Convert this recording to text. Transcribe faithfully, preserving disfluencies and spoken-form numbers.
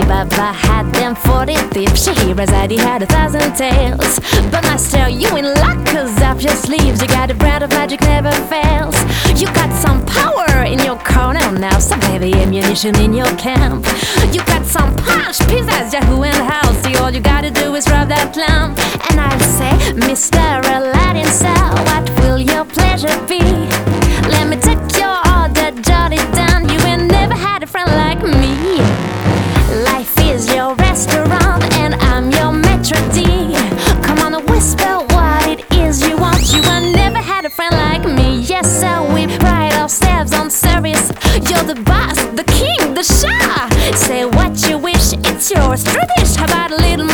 Baba had them forty thieves. Scheherazade had a thousand tales. But master, you in luck, cause up your sleeves you got a brand of magic never fails. You got some power in your corner now, some heavy ammunition in your camp. You got some punch, pizzazz, Yahoo in the house. See, all you gotta do is rub that lamp. And I'll say, Mister Aladdin, sir, what will your pleasure be? Let me take your order, jot it down. You ain't never had a friend like me. Life is your restaurant and I'm your maitre d'. Come on, whisper what it is you want. You ain't never had a friend like me. Yes sir, we pride ourselves on service. You're the boss, the king, the Shah. Say what you wish, it's yours. Tradish, how about a little